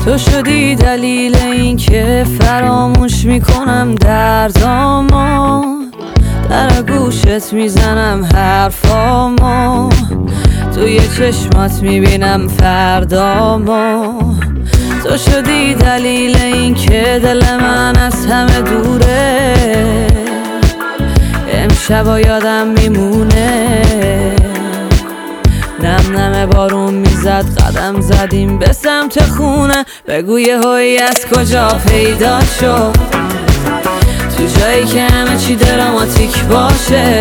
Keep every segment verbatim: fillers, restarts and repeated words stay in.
تو شدی دلیل این که فراموش میکنم دردامو، در گوشت میزنم حرفامو، توی چشمات میبینم فردامو. تو شدی دلیل این که دل من از همه دوره، امشبا یادم میمونه. نم نم بارون میزد، قدم زدیم به سمت خونه. بگو یهویی از کجا پیدا شد، تو جایی که همه چی دراماتیک باشه.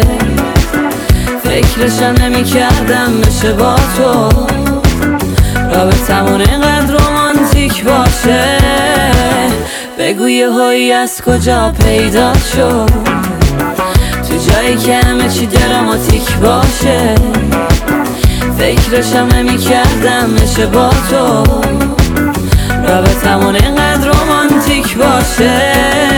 فکرشم نمی کردم بشه با تو، رابطمون اینقدر رومانتیک باشه. بگو یهویی از کجا پیدا شد، تو جایی که همه چی دراماتیک باشه. فکرشم نمی کردم بشه با تو، رابطمون اینقدر رومانتیک باشه.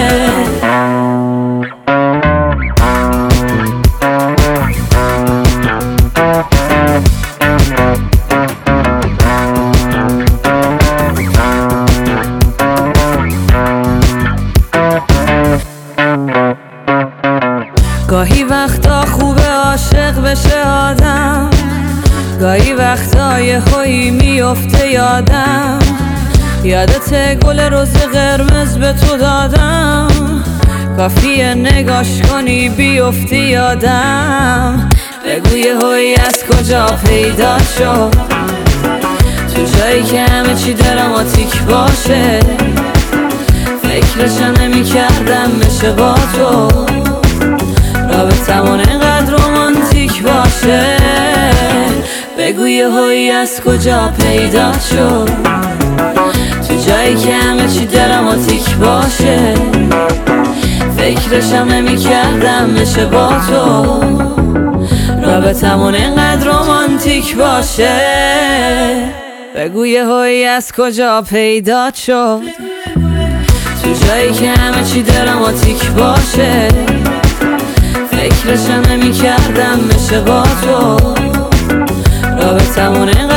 گاهی وقتا خوبه عاشق بشه آدم، گاهی وقتا یهویی میفته یادم. یادت گل روز قرمز به تو دادم، کافیه نگاش کنی بیفتی یادم. بگو یهویی از کجا پیدا شد، تو جایی که همه چی دراماتیک باشه. فکرشم نمی کردم بشه با تو، رابطمون اینقدر رومانتیک باشه. بگو یهویی از کجا پیدا شد، تو جایی که همه چی دراماتیک باشه. فکرشم نمی کردم بشه با تو، رابطمون اینقدر رومانتیک باشه. بگو یهویی از کجا پیدا شد، تو جایی که همه چی دراماتیک باشه. فکرشم نمی کردم بشه با تو، رابطمون اینقدر